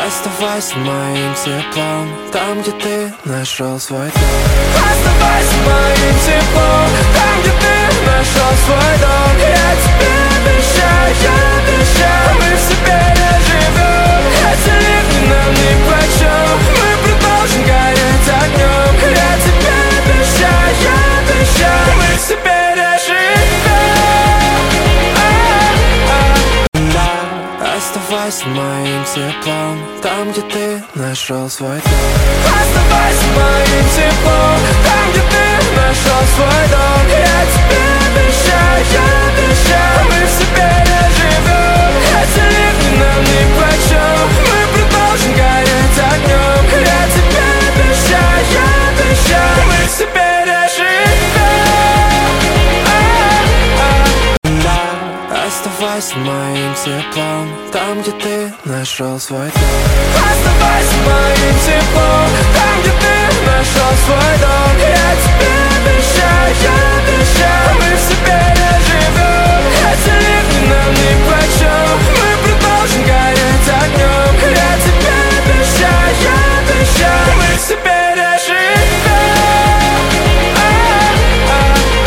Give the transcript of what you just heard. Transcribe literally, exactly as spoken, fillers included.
Оставайся моим теплом там, где ты нашел свой дом. Оставайся моим теплом там, где ты нашел свой дом. Я тебе обещаю, я обещаю, мы все переживем. Эти ливни нам нипочем, мы продолжим гореть огнем. Я тебе обещаю, я обещаю, мы все переживем. Оставайся моим теплом там, где ты нашел свой дом. Оставайся моим теплом там, где ты нашел свой дом. Я тебе обещаю, я обещаю, мы все переживем. Эти ливни нам нипочем, мы продолжим гореть огнем. Я тебе обещаю, я обещаю, мы все переживем. Оставайся моим теплом там, где ты нашел свой дом. Оставайся моим теплом там, где ты нашел свой